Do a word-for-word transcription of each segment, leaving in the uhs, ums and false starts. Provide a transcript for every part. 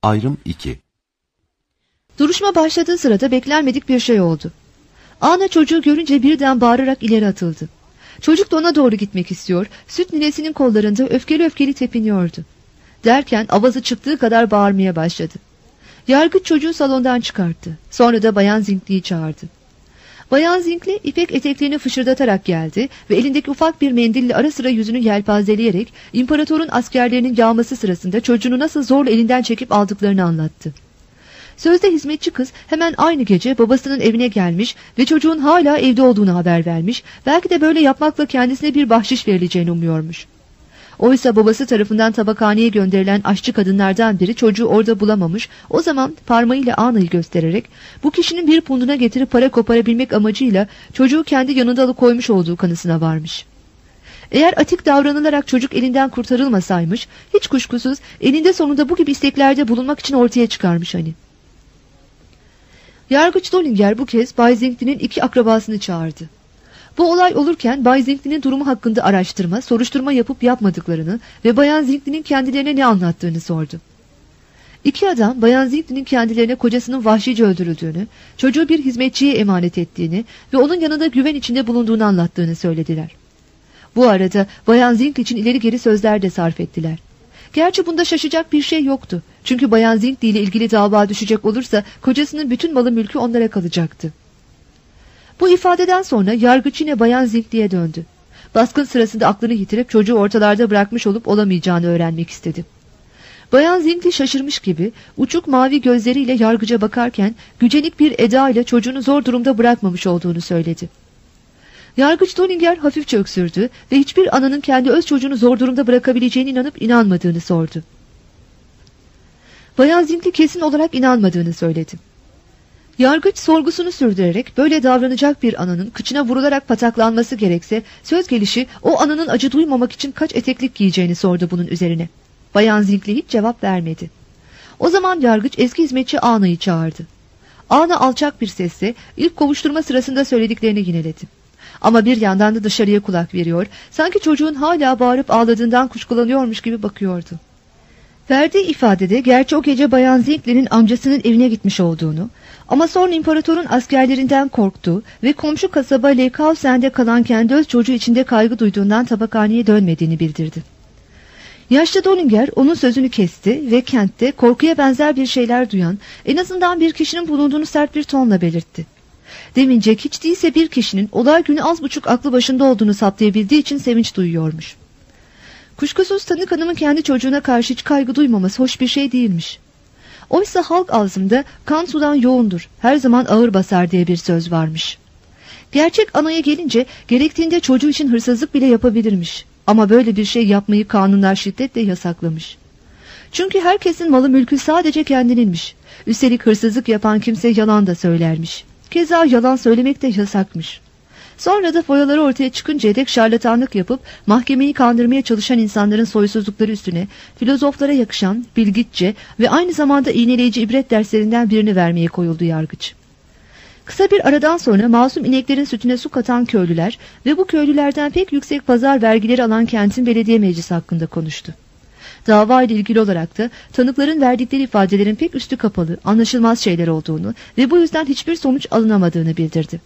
Ayrım iki. Duruşma başladığı sırada beklenmedik bir şey oldu. Ana çocuğu görünce birden bağırarak ileri atıldı. Çocuk da ona doğru gitmek istiyor, süt ninesinin kollarında öfkeli öfkeli tepiniyordu. Derken avazı çıktığı kadar bağırmaya başladı. Yargıç çocuğu salondan çıkarttı. Sonra da Bayan Zinkli'yi çağırdı. Bayan Zinkli ipek eteklerini fışırdatarak geldi ve elindeki ufak bir mendille ara sıra yüzünü yelpazeleyerek imparatorun askerlerinin yağması sırasında çocuğunu nasıl zorla elinden çekip aldıklarını anlattı. Sözde hizmetçi kız hemen aynı gece babasının evine gelmiş ve çocuğun hala evde olduğunu haber vermiş, belki de böyle yapmakla kendisine bir bahşiş verileceğini umuyormuş. Oysa babası tarafından tabakhaneye gönderilen aşçı kadınlardan biri çocuğu orada bulamamış, o zaman parmağıyla Ana'yı göstererek bu kişinin bir punduna getirip para koparabilmek amacıyla çocuğu kendi yanında alıkoymuş olduğu kanısına varmış. Eğer atik davranılarak çocuk elinden kurtarılmasaymış, hiç kuşkusuz eninde sonunda bu gibi isteklerde bulunmak için ortaya çıkarmış hani. Yargıç Dollinger bu kez Bay Zinkli'nin iki akrabasını çağırdı. Bu olay olurken Bay Zinkli'nin durumu hakkında araştırma, soruşturma yapıp yapmadıklarını ve Bayan Zinkli'nin kendilerine ne anlattığını sordu. İki adam Bayan Zinkli'nin kendilerine kocasının vahşice öldürüldüğünü, çocuğu bir hizmetçiye emanet ettiğini ve onun yanında güven içinde bulunduğunu anlattığını söylediler. Bu arada Bayan Zinkli için ileri geri sözler de sarf ettiler. Gerçi bunda şaşacak bir şey yoktu. Çünkü Bayan Zinkli ile ilgili dava düşecek olursa kocasının bütün malı mülkü onlara kalacaktı. Bu ifadeden sonra yargıç yine Bayan Zinkli'ye döndü. Baskın sırasında aklını yitirip çocuğu ortalarda bırakmış olup olamayacağını öğrenmek istedi. Bayan Zinkli şaşırmış gibi uçuk mavi gözleriyle yargıca bakarken gücenik bir eda ile çocuğunu zor durumda bırakmamış olduğunu söyledi. Yargıç Dollinger hafifçe öksürdü ve hiçbir ananın kendi öz çocuğunu zor durumda bırakabileceğine inanıp inanmadığını sordu. Bayan Zinkli kesin olarak inanmadığını söyledi. Yargıç sorgusunu sürdürerek böyle davranacak bir ananın kıçına vurularak pataklanması gerekse söz gelişi o ananın acı duymamak için kaç eteklik giyeceğini sordu bunun üzerine. Bayan Zinkli hiç cevap vermedi. O zaman yargıç eski hizmetçi Ana'yı çağırdı. Ana alçak bir sesle ilk kovuşturma sırasında söylediklerini yineledi. Ama bir yandan da dışarıya kulak veriyor, sanki çocuğun hala bağırıp ağladığından kuşkulanıyormuş gibi bakıyordu. Verdiği ifadede gerçi o gece Bayan Zinkli'nin amcasının evine gitmiş olduğunu ama sonra imparatorun askerlerinden korktuğu ve komşu kasaba Lekhausen'de kalan kendi öz çocuğu içinde kaygı duyduğundan tabakhaneye dönmediğini bildirdi. Yaşlı Dollinger onun sözünü kesti ve kentte korkuya benzer bir şeyler duyan en azından bir kişinin bulunduğunu sert bir tonla belirtti. Demincek hiç değilse bir kişinin olay günü az buçuk aklı başında olduğunu saptayabildiği için sevinç duyuyormuş. Kuşkusuz tanık hanımın kendi çocuğuna karşı hiç kaygı duymaması hoş bir şey değilmiş. Oysa halk ağzında kan sudan yoğundur, her zaman ağır basar diye bir söz varmış. Gerçek anaya gelince gerektiğinde çocuğu için hırsızlık bile yapabilirmiş. Ama böyle bir şey yapmayı kanunlar şiddetle yasaklamış. Çünkü herkesin malı mülkü sadece kendininmiş. Üstelik hırsızlık yapan kimse yalan da söylermiş. Keza yalan söylemek de yasakmış. Sonra da foyaları ortaya çıkıncaya dek şarlatanlık yapıp mahkemeyi kandırmaya çalışan insanların soysuzlukları üstüne filozoflara yakışan, bilgiççe ve aynı zamanda iğneleyici ibret derslerinden birini vermeye koyuldu yargıç. Kısa bir aradan sonra masum ineklerin sütüne su katan köylüler ve bu köylülerden pek yüksek pazar vergileri alan kentin belediye meclisi hakkında konuştu. Dava ile ilgili olarak da tanıkların verdikleri ifadelerin pek üstü kapalı, anlaşılmaz şeyler olduğunu ve bu yüzden hiçbir sonuç alınamadığını bildirdi.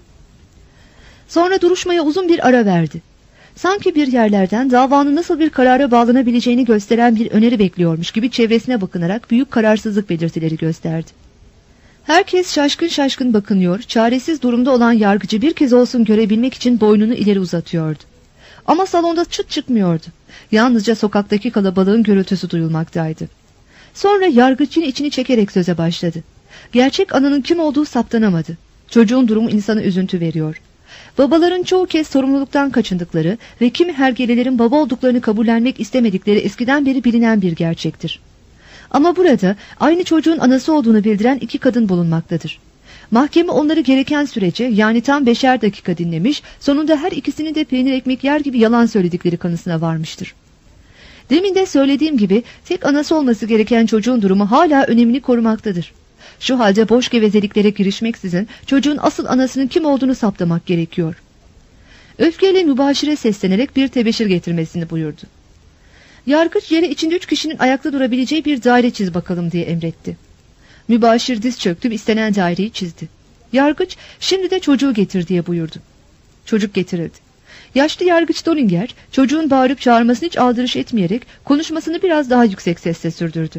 Sonra duruşmaya uzun bir ara verdi. Sanki bir yerlerden davanın nasıl bir karara bağlanabileceğini gösteren bir öneri bekliyormuş gibi çevresine bakınarak büyük kararsızlık belirtileri gösterdi. Herkes şaşkın şaşkın bakınıyor, çaresiz durumda olan yargıcı bir kez olsun görebilmek için boynunu ileri uzatıyordu. Ama salonda çıt çıkmıyordu. Yalnızca sokaktaki kalabalığın gürültüsü duyulmaktaydı. Sonra yargıç yine içini çekerek söze başladı. Gerçek ananın kim olduğu saptanamadı. Çocuğun durumu insana üzüntü veriyor. Babaların çoğu kez sorumluluktan kaçındıkları ve kimi hergelelerin baba olduklarını kabullenmek istemedikleri eskiden beri bilinen bir gerçektir. Ama burada aynı çocuğun anası olduğunu bildiren iki kadın bulunmaktadır. Mahkeme onları gereken sürece yani tam beşer dakika dinlemiş, sonunda her ikisini de peynir ekmek yer gibi yalan söyledikleri kanısına varmıştır. Demin de söylediğim gibi tek anası olması gereken çocuğun durumu hala önemini korumaktadır. Şu halde boş gevezeliklere girişmeksizin çocuğun asıl anasının kim olduğunu saptamak gerekiyor. Öfkeyle mübaşire seslenerek bir tebeşir getirmesini buyurdu. Yargıç yere içinde üç kişinin ayakta durabileceği bir daire çiz bakalım diye emretti. Mübaşir diz çöktü ve istenen daireyi çizdi. Yargıç şimdi de çocuğu getir diye buyurdu. Çocuk getirildi. Yaşlı yargıç Dollinger çocuğun bağırıp çağırmasını hiç aldırış etmeyerek konuşmasını biraz daha yüksek sesle sürdürdü.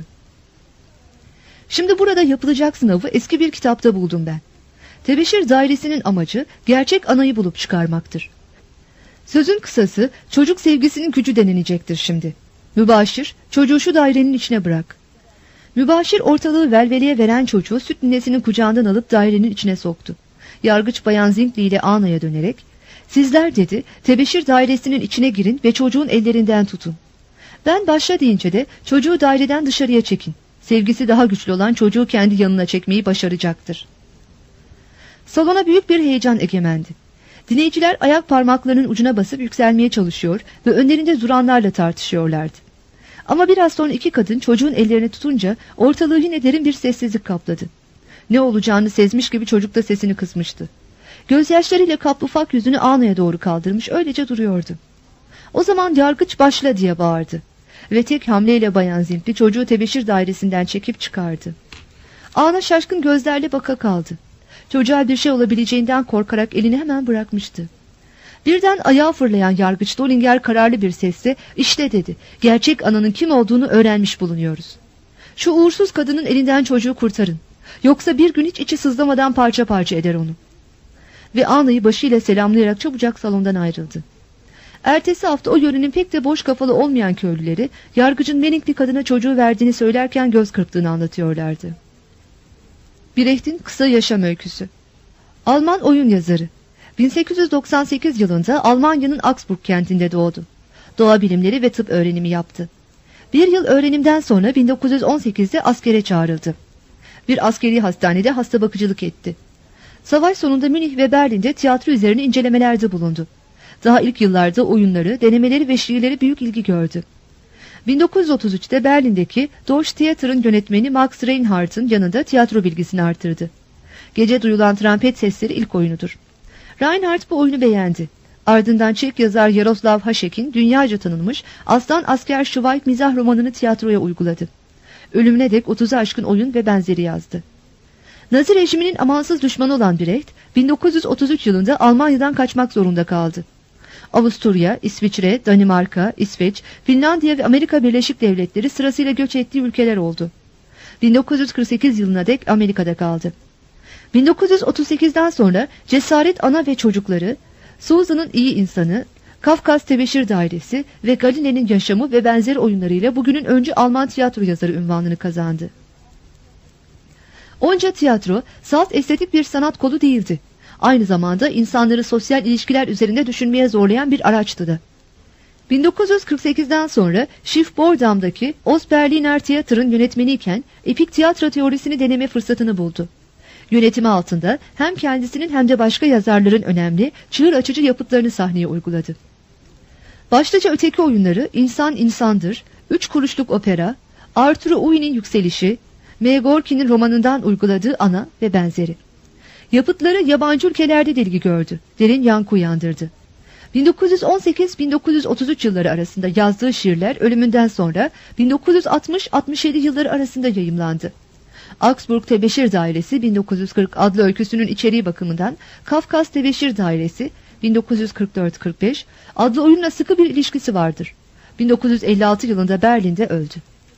Şimdi burada yapılacak sınavı eski bir kitapta buldum ben. Tebeşir dairesinin amacı gerçek anayı bulup çıkarmaktır. Sözün kısası çocuk sevgisinin gücü denilecektir şimdi. Mübaşir çocuğu şu dairenin içine bırak. Mübaşir ortalığı velveleye veren çocuğu süt ninesinin kucağından alıp dairenin içine soktu. Yargıç Bayan Zinkli ile Ana'ya dönerek, sizler dedi, tebeşir dairesinin içine girin ve çocuğun ellerinden tutun. Ben başla deyince de çocuğu daireden dışarıya çekin. Sevgisi daha güçlü olan çocuğu kendi yanına çekmeyi başaracaktır. Salona büyük bir heyecan egemendi. Dinleyiciler ayak parmaklarının ucuna basıp yükselmeye çalışıyor ve önlerinde duranlarla tartışıyorlardı. Ama biraz sonra iki kadın çocuğun ellerini tutunca ortalığı yine derin bir sessizlik kapladı. Ne olacağını sezmiş gibi çocuk da sesini kısmıştı. Gözyaşlarıyla kaplı ufak yüzünü Ana'ya doğru kaldırmış öylece duruyordu. O zaman yargıç başla diye bağırdı. Ve tek hamleyle Bayan Zinkli çocuğu tebeşir dairesinden çekip çıkardı. Ana şaşkın gözlerle baka kaldı. Çocuğa bir şey olabileceğinden korkarak elini hemen bırakmıştı. Birden ayağa fırlayan yargıç Dollinger kararlı bir sesle işte dedi, gerçek ananın kim olduğunu öğrenmiş bulunuyoruz. Şu uğursuz kadının elinden çocuğu kurtarın. Yoksa bir gün hiç içi sızlamadan parça parça eder onu. Ve Ana'yı başıyla selamlayarak çabucak salondan ayrıldı. Ertesi hafta o yörenin pek de boş kafalı olmayan köylüleri yargıcın Meninkli kadına çocuğu verdiğini söylerken göz kırptığını anlatıyorlardı. Brecht'in kısa yaşam öyküsü. Alman oyun yazarı. bin sekiz yüz doksan sekiz yılında Almanya'nın Augsburg kentinde doğdu. Doğa bilimleri ve tıp öğrenimi yaptı. Bir yıl öğrenimden sonra bin dokuz yüz on sekizde askere çağrıldı. Bir askeri hastanede hasta bakıcılık etti. Savaş sonunda Münih ve Berlin'de tiyatro üzerine incelemelerde bulundu. Daha ilk yıllarda oyunları, denemeleri ve şiirleri büyük ilgi gördü. bin dokuz yüz otuz üçte Berlin'deki Deutsche Theater'ın yönetmeni Max Reinhardt'ın yanında tiyatro bilgisini artırdı. Gece duyulan trompet sesleri ilk oyunudur. Reinhardt bu oyunu beğendi. Ardından Çek yazar Yaroslav Hašek'in dünyaca tanınmış Aslan Asker Şıvayk mizah romanını tiyatroya uyguladı. Ölümüne dek otuza aşkın oyun ve benzeri yazdı. Nazi rejiminin amansız düşmanı olan Brecht, bin dokuz yüz otuz üç yılında Almanya'dan kaçmak zorunda kaldı. Avusturya, İsviçre, Danimarka, İsveç, Finlandiya ve Amerika Birleşik Devletleri sırasıyla göç ettiği ülkeler oldu. bin dokuz yüz kırk sekiz yılına dek Amerika'da kaldı. bin dokuz yüz otuz sekizden sonra Cesaret Ana ve Çocukları, Susan'ın İyi İnsanı, Kafkas Tebeşir Dairesi ve Galile'nin Yaşamı ve benzeri oyunlarıyla bugünün öncü Alman tiyatro yazarı unvanını kazandı. Onca tiyatro, salt estetik bir sanat kolu değildi. Aynı zamanda insanları sosyal ilişkiler üzerinde düşünmeye zorlayan bir araçtı da. bin dokuz yüz kırk sekizden sonra Schiff-Bordam'daki Ostberliner Theater'ın yönetmeniyken epik tiyatro teorisini deneme fırsatını buldu. Yönetimi altında hem kendisinin hem de başka yazarların önemli, çığır açıcı yapıtlarını sahneye uyguladı. Başlıca öteki oyunları İnsan İnsandır, Üç Kuruşluk Opera, Arturo Ui'nin Yükselişi, M. Gorki'nin romanından uyguladığı Ana ve benzeri. Yapıtları yabancı ülkelerde de ilgi gördü, derin yankı uyandırdı. bin dokuz yüz on sekiz bin dokuz yüz otuz üç yılları arasında yazdığı şiirler ölümünden sonra bin dokuz yüz altmış altmış yedi yılları arasında yayımlandı. Augsburg Tebeşir Dairesi bin dokuz yüz kırk adlı öyküsünün içeriği bakımından Kafkas Tebeşir Dairesi bin dokuz yüz kırk dört kırk beş adlı oyunla sıkı bir ilişkisi vardır. bin dokuz yüz elli altı yılında Berlin'de öldü.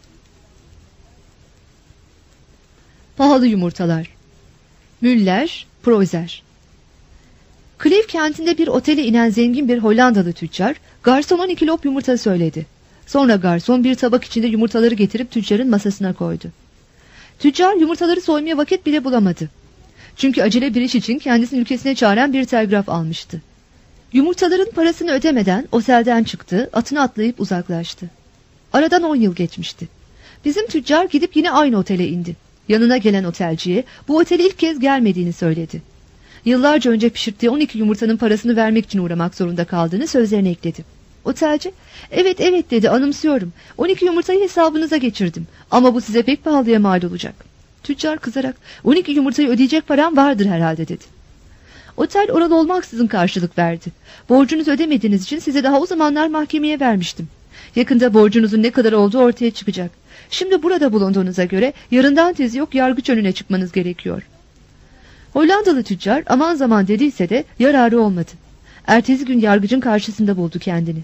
Pahalı Yumurtalar. Müller, Preußer. Kleef kentinde bir otele inen zengin bir Hollandalı tüccar, garson on iki lop yumurta söyledi. Sonra garson bir tabak içinde yumurtaları getirip tüccarın masasına koydu. Tüccar yumurtaları soymaya vakit bile bulamadı. Çünkü acele bir iş için kendisini ülkesine çağıran bir telgraf almıştı. Yumurtaların parasını ödemeden otelden çıktı, atına atlayıp uzaklaştı. Aradan on yıl geçmişti. Bizim tüccar gidip yine aynı otele indi. Yanına gelen otelciye bu otele ilk kez gelmediğini söyledi. Yıllarca önce pişirttiği on iki yumurtanın parasını vermek için uğramak zorunda kaldığını sözlerine ekledi. Otelci, evet evet dedi, anımsıyorum. on iki yumurtayı hesabınıza geçirdim. Ama bu size pek pahalıya mal olacak. Tüccar kızarak, on iki yumurtayı ödeyecek param vardır herhalde dedi. Otel oralı olmaksızın karşılık verdi. Borcunuzu ödemediğiniz için size daha o zamanlar mahkemeye vermiştim. Yakında borcunuzun ne kadar olduğu ortaya çıkacak. Şimdi burada bulunduğunuza göre yarından tezi yok yargıç önüne çıkmanız gerekiyor. Hollandalı tüccar aman zaman dediyse de yararı olmadı. Ertesi gün yargıcın karşısında buldu kendini.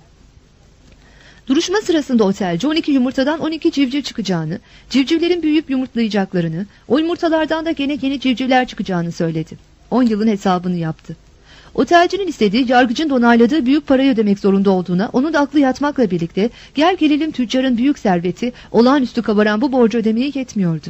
Duruşma sırasında otelci on iki yumurtadan on iki civciv çıkacağını, civcivlerin büyüyüp yumurtlayacaklarını, o yumurtalardan da gene yeni civcivler çıkacağını söyledi. on yılın hesabını yaptı. Otelcinin istediği yargıcın da onayladığı büyük parayı ödemek zorunda olduğuna, onun da aklı yatmakla birlikte gel gelelim tüccarın büyük serveti olağanüstü kabaran bu borcu ödemeye yetmiyordu.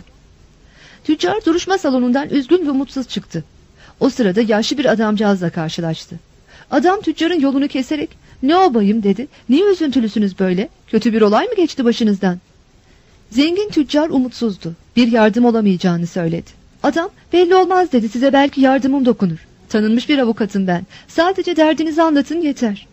Tüccar duruşma salonundan üzgün ve mutsuz çıktı. O sırada yaşlı bir adamcağızla karşılaştı. Adam tüccarın yolunu keserek "Ne o bayım?" dedi. "Niye üzüntülüsünüz böyle? Kötü bir olay mı geçti başınızdan?" Zengin tüccar umutsuzdu. Bir yardım olamayacağını söyledi. Adam "Belli olmaz" dedi. "Size belki yardımım dokunur. Tanınmış bir avukatım ben. Sadece derdinizi anlatın yeter."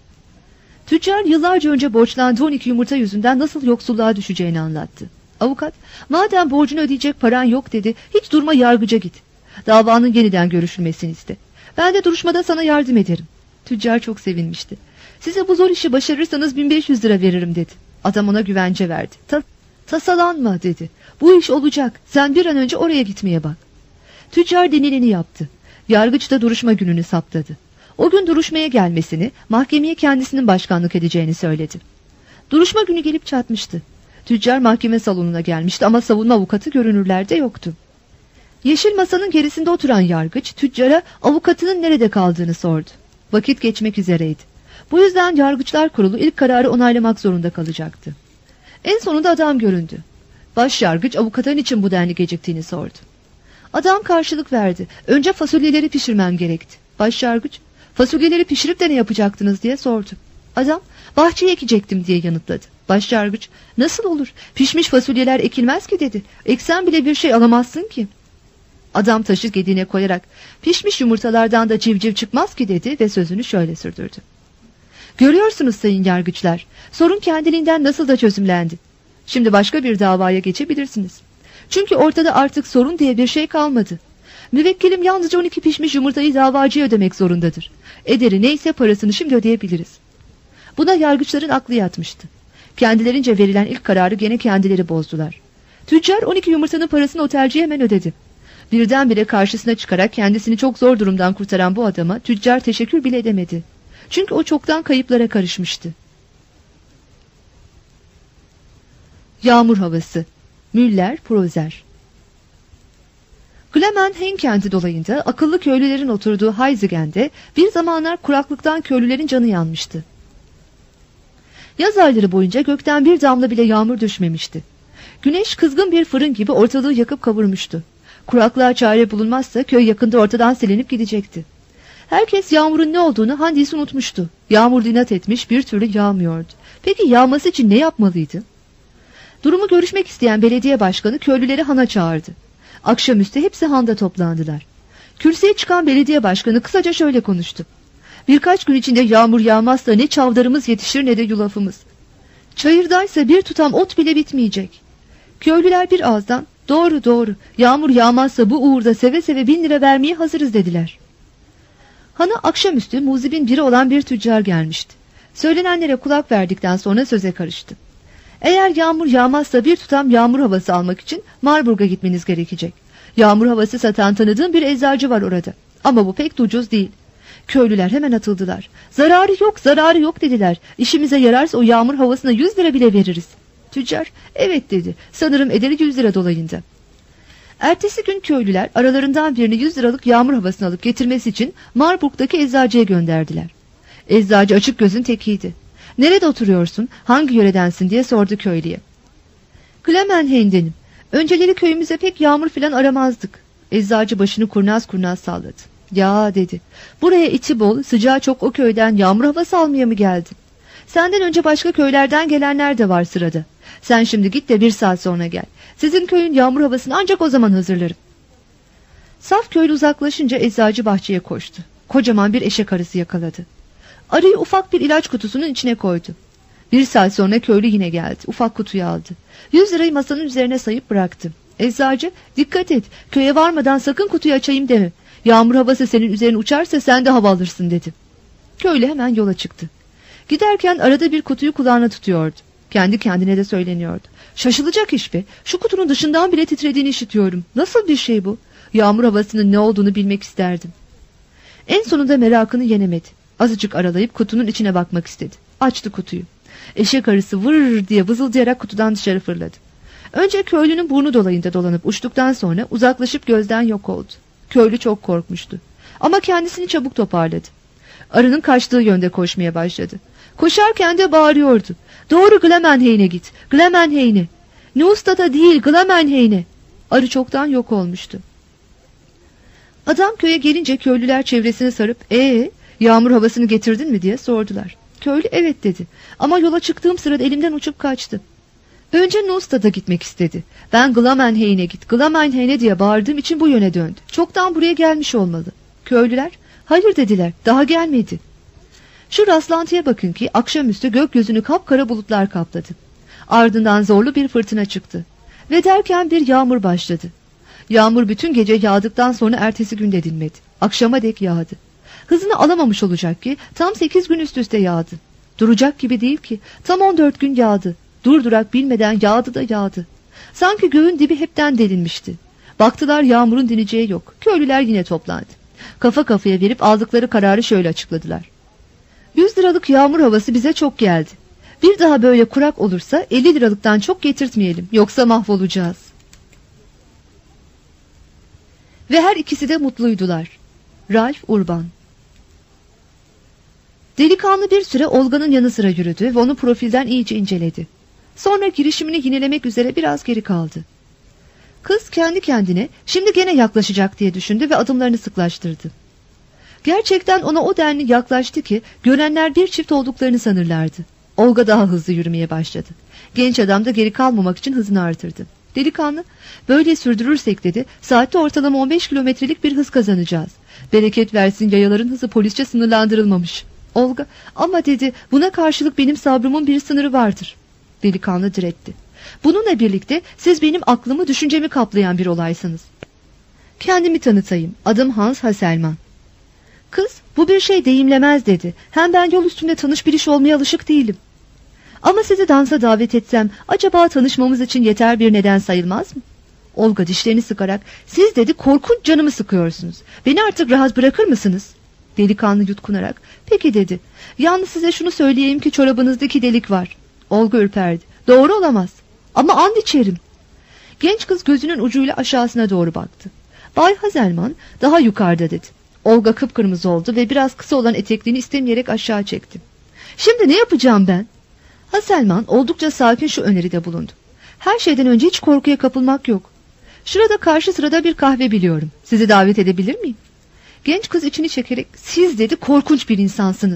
Tüccar yıllarca önce borçlandığı on iki yumurta yüzünden nasıl yoksulluğa düşeceğini anlattı. Avukat "Madem borcunu ödeyecek paran yok" dedi. "Hiç durma yargıca git. Davanın yeniden görüşülmesini iste. Ben de duruşmada sana yardım ederim." Tüccar çok sevinmişti. "Size bu zor işi başarırsanız bin beş yüz lira veririm" dedi. Adam ona güvence verdi. Ta Tasalanma dedi. "Bu iş olacak. Sen bir an önce oraya gitmeye bak." Tüccar denileni yaptı. Yargıç da duruşma gününü saptadı. O gün duruşmaya gelmesini, mahkemeye kendisinin başkanlık edeceğini söyledi. Duruşma günü gelip çatmıştı. Tüccar mahkeme salonuna gelmişti ama savunma avukatı görünürlerde yoktu. Yeşil masanın gerisinde oturan yargıç tüccara avukatının nerede kaldığını sordu. Vakit geçmek üzereydi. Bu yüzden yargıçlar kurulu ilk kararı onaylamak zorunda kalacaktı. En sonunda adam göründü. Başyargıç avukatın için bu denli geciktiğini sordu. Adam karşılık verdi. "Önce fasulyeleri pişirmem gerekti." Başyargıç "Fasulyeleri pişirip de ne yapacaktınız?" diye sordu. Adam "Bahçeye ekecektim" diye yanıtladı. Başyargıç "Nasıl olur? Pişmiş fasulyeler ekilmez ki" dedi. "Eksen bile bir şey alamazsın ki." Adam taşı gediğine koyarak "Pişmiş yumurtalardan da civciv çıkmaz ki" dedi ve sözünü şöyle sürdürdü. "Görüyorsunuz sayın yargıçlar, sorun kendiliğinden nasıl da çözümlendi. Şimdi başka bir davaya geçebilirsiniz. Çünkü ortada artık sorun diye bir şey kalmadı. Müvekkilim yalnızca on iki pişmiş yumurtayı davacıya ödemek zorundadır. Ederi neyse parasını şimdi ödeyebiliriz." Buna yargıçların aklı yatmıştı. Kendilerince verilen ilk kararı gene kendileri bozdular. Tüccar on iki yumurtanın parasını otelciye hemen ödedi. Birdenbire karşısına çıkarak kendisini çok zor durumdan kurtaran bu adama tüccar teşekkür bile edemedi. Çünkü o çoktan kayıplara karışmıştı. Yağmur havası. Müller, Prozer. Glemenhain kenti dolayında akıllı köylülerin oturduğu Heisingen'de bir zamanlar kuraklıktan köylülerin canı yanmıştı. Yaz ayları boyunca gökten bir damla bile yağmur düşmemişti. Güneş kızgın bir fırın gibi ortalığı yakıp kavurmuştu. Kuraklığa çare bulunmazsa köy yakında ortadan silinip gidecekti. Herkes yağmurun ne olduğunu handisi unutmuştu. Yağmur inat etmiş, bir türlü yağmıyordu. Peki yağması için ne yapmalıydı? Durumu görüşmek isteyen belediye başkanı köylüleri hana çağırdı. Akşamüstü hepsi handa toplandılar. Kürsüye çıkan belediye başkanı kısaca şöyle konuştu. "Birkaç gün içinde yağmur yağmazsa ne çavdarımız yetişir ne de yulafımız. Çayırdaysa bir tutam ot bile bitmeyecek." Köylüler bir ağızdan "Doğru doğru, yağmur yağmazsa bu uğurda seve seve bin lira vermeye hazırız" dediler. Hana akşamüstü muzibin biri olan bir tüccar gelmişti. Söylenenlere kulak verdikten sonra söze karıştı. "Eğer yağmur yağmazsa bir tutam yağmur havası almak için Marburg'a gitmeniz gerekecek. Yağmur havası satan tanıdığım bir eczacı var orada. Ama bu pek de ucuz değil." Köylüler hemen atıldılar. "Zararı yok, zararı yok" dediler. "İşimize yararsa o yağmur havasına yüz lira bile veririz." Tüccar "Evet" dedi. "Sanırım ederi yüz lira dolayında." Ertesi gün köylüler aralarından birini yüz liralık yağmur havasını alıp getirmesi için Marburg'daki eczacıya gönderdiler. Eczacı açık gözün tekiydi. "Nerede oturuyorsun, hangi yöredensin?" diye sordu köylüye. "Glemenhain'denim. Önceleri köyümüze pek yağmur filan aramazdık." Eczacı başını kurnaz kurnaz salladı. "Ya" dedi, "buraya içi bol, sıcağı çok o köyden yağmur havası almaya mı geldin? Senden önce başka köylerden gelenler de var sırada. Sen şimdi git de bir saat sonra gel. Sizin köyün yağmur havasını ancak o zaman hazırlarım." Saf köylü uzaklaşınca eczacı bahçeye koştu. Kocaman bir eşek arısı yakaladı. Arıyı ufak bir ilaç kutusunun içine koydu. Bir saat sonra köylü yine geldi. Ufak kutuyu aldı. Yüz lirayı masanın üzerine sayıp bıraktı. Eczacı "Dikkat et, köye varmadan sakın kutuyu açayım deme. Yağmur havası senin üzerine uçarsa sen de hava alırsın" dedi. Köylü hemen yola çıktı. Giderken arada bir kutuyu kulağına tutuyordu. Kendi kendine de söyleniyordu. Şaşılacak iş be. Şu kutunun dışından bile titrediğini işitiyorum. Nasıl bir şey bu? Yağmur havasının ne olduğunu bilmek isterdim. En sonunda merakını yenemedi. Azıcık aralayıp kutunun içine bakmak istedi. Açtı kutuyu. Eşek arısı vırr diye vızıldayarak kutudan dışarı fırladı. Önce köylünün burnu dolayında dolanıp uçtuktan sonra uzaklaşıp gözden yok oldu. Köylü çok korkmuştu. Ama kendisini çabuk toparladı. Arının kaçtığı yönde koşmaya başladı. Koşarken de bağırıyordu. Doğru Glemenhein'e git. Glemenhein'e. Neustatt'a değil Glemenhein'e. Arı çoktan yok olmuştu. Adam köye gelince köylüler çevresine sarıp ee yağmur havasını getirdin mi diye sordular. Köylü evet dedi ama yola çıktığım sırada elimden uçup kaçtı. Önce Neustatt'a gitmek istedi. Ben Glemenhein'e git Glemenhein'e diye bağırdığım için bu yöne döndü. Çoktan buraya gelmiş olmalı. Köylüler hayır dediler, daha gelmedi. Şu rastlantıya bakın ki akşamüstü gökyüzünü kapkara bulutlar kapladı. Ardından zorlu bir fırtına çıktı. Ve derken bir yağmur başladı. Yağmur bütün gece yağdıktan sonra ertesi günde dinmedi. Akşama dek yağdı. Hızını alamamış olacak ki tam sekiz gün üst üste yağdı. Duracak gibi değil ki tam on dört gün yağdı. Durdurak bilmeden yağdı da yağdı. Sanki göğün dibi hepten delinmişti. Baktılar yağmurun dineceği yok. Köylüler yine toplandı. Kafa kafaya verip aldıkları kararı şöyle açıkladılar. yüz liralık yağmur havası bize çok geldi. Bir daha böyle kurak olursa elli liralıktan çok getirtmeyelim. Yoksa mahvolacağız. Ve her ikisi de mutluydular. Ralph Urban. Delikanlı bir süre Olga'nın yanı sıra yürüdü ve onu profilden iyice inceledi. Sonra girişimini yinelemek üzere biraz geri kaldı. Kız kendi kendine şimdi gene yaklaşacak diye düşündü ve adımlarını sıklaştırdı. Gerçekten ona o denli yaklaştı ki görenler bir çift olduklarını sanırlardı. Olga daha hızlı yürümeye başladı. Genç adam da geri kalmamak için hızını artırdı. Delikanlı, böyle sürdürürsek dedi, saatte ortalama on beş kilometrelik bir hız kazanacağız. Bereket versin yayaların hızı polisçe sınırlandırılmamış. Olga, ama dedi, buna karşılık benim sabrımın bir sınırı vardır. Delikanlı diretti. Bununla birlikte siz benim aklımı, düşüncemi kaplayan bir olaysınız. Kendimi tanıtayım, adım Hans Hasselmann. Kız, bu bir şey deyimlemez dedi. Hem ben yol üstünde tanış bir iş olmaya alışık değilim. Ama sizi dansa davet etsem, acaba tanışmamız için yeter bir neden sayılmaz mı? Olga dişlerini sıkarak, siz dedi korkunç canımı sıkıyorsunuz. Beni artık rahat bırakır mısınız? Delikanlı yutkunarak, peki dedi. Yalnız size şunu söyleyeyim ki çorabınızdaki delik var. Olga ürperdi. Doğru olamaz. Ama and içerim. Genç kız gözünün ucuyla aşağısına doğru baktı. Bay Hasselmann daha yukarıda dedi. Olga kıpkırmızı oldu ve biraz kısa olan etekliğini istemeyerek aşağı çekti. Şimdi ne yapacağım ben? Hasselmann oldukça sakin şu öneride bulundu. Her şeyden önce hiç korkuya kapılmak yok. Şurada karşı sırada bir kahve biliyorum. Sizi davet edebilir miyim? Genç kız içini çekerek siz dedi korkunç bir insansınız.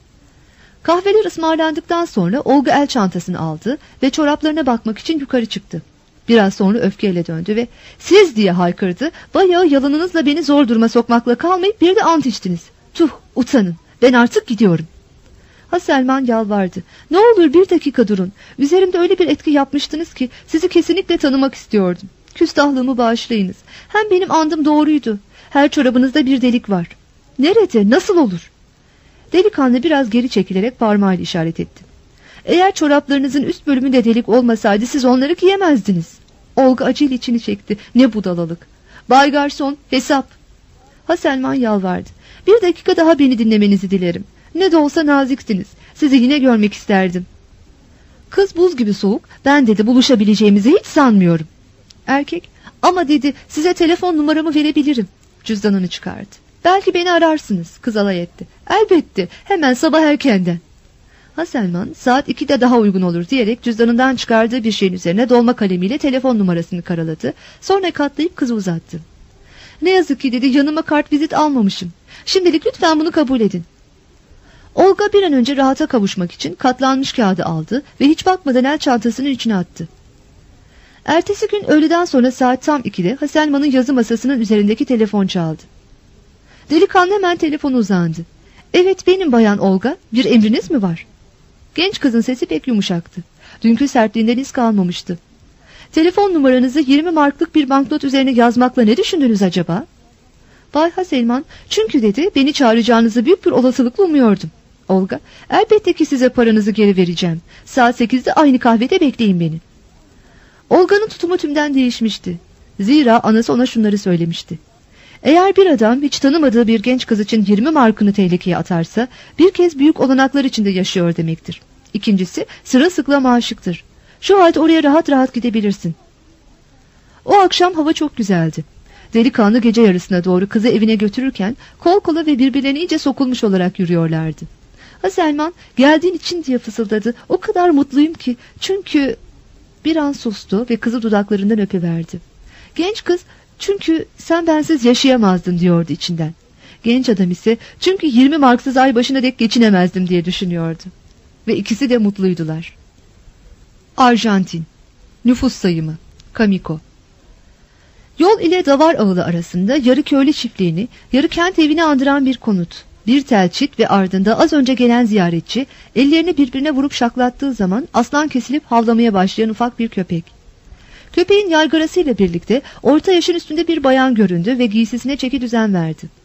Kahveler ısmarlandıktan sonra Olga el çantasını aldı ve çoraplarına bakmak için yukarı çıktı. Biraz sonra öfkeyle döndü ve siz diye haykırdı. Bayağı yalanınızla beni zor duruma sokmakla kalmayıp bir de ant içtiniz. Tuh, utanın, ben artık gidiyorum. Hasselmann yalvardı. Ne olur bir dakika durun. Üzerimde öyle bir etki yapmıştınız ki sizi kesinlikle tanımak istiyordum. Küstahlığımı bağışlayınız. Hem benim andım doğruydu. Her çorabınızda bir delik var. Nerede? Nasıl olur? Delikanlı biraz geri çekilerek parmağıyla işaret etti. Eğer çoraplarınızın üst bölümünde delik olmasaydı siz onları giyemezdiniz. Olga acele içini çekti. Ne budalalık. Bay garson, hesap. Hasselmann yalvardı. Bir dakika daha beni dinlemenizi dilerim. Ne de olsa naziksiniz. Sizi yine görmek isterdim. Kız buz gibi soğuk. Ben dedi buluşabileceğimizi hiç sanmıyorum. Erkek, ama dedi size telefon numaramı verebilirim. Cüzdanını çıkardı. Belki beni ararsınız. Kız alay etti. Elbette, hemen sabah erkenden. Hasselmann saat ikide daha uygun olur diyerek cüzdanından çıkardığı bir şeyin üzerine dolma kalemiyle telefon numarasını karaladı. Sonra katlayıp kızı uzattı. Ne yazık ki dedi yanıma kartvizit almamışım. Şimdilik lütfen bunu kabul edin. Olga bir an önce rahata kavuşmak için katlanmış kağıdı aldı ve hiç bakmadan el çantasının içine attı. Ertesi gün öğleden sonra saat tam ikide Hasselmann'ın yazı masasının üzerindeki telefon çaldı. Delikanlı hemen telefonu uzandı. Evet benim bayan Olga, bir emriniz mi var? Genç kızın sesi pek yumuşaktı. Dünkü sertliğinden iz kalmamıştı. Telefon numaranızı yirmi marklık bir banknot üzerine yazmakla ne düşündünüz acaba? Bay Hasselmann, çünkü dedi beni çağıracağınızı büyük bir olasılıkla umuyordum. Olga, elbette ki size paranızı geri vereceğim. Saat sekizde aynı kahvede bekleyin beni. Olga'nın tutumu tümden değişmişti. Zira anası ona şunları söylemişti. Eğer bir adam hiç tanımadığı bir genç kız için yirmi markını tehlikeye atarsa bir kez büyük olanaklar içinde yaşıyor demektir. İkincisi sırılsıklam aşıktır. Şu halde oraya rahat rahat gidebilirsin. O akşam hava çok güzeldi. Delikanlı gece yarısına doğru kızı evine götürürken kol kola ve birbirlerine iyice sokulmuş olarak yürüyorlardı. Ha Selman, geldiğin için diye fısıldadı. O kadar mutluyum ki, çünkü... Bir an sustu ve kızı dudaklarından öpüverdi. Genç kız, çünkü sen bensiz yaşayamazdın diyordu içinden. Genç adam ise çünkü yirmi marksız ay başına dek geçinemezdim diye düşünüyordu. Ve ikisi de mutluydular. Arjantin. Nüfus sayımı. Kamiko. Yol ile davar ağılı arasında yarı köylü çiftliğini, yarı kent evini andıran bir konut. Bir telçit ve ardında az önce gelen ziyaretçi ellerini birbirine vurup şaklattığı zaman aslan kesilip havlamaya başlayan ufak bir köpek. Köpeğin yaygarasıyla birlikte orta yaşın üstünde bir bayan göründü ve giysisine çeki düzen verdi.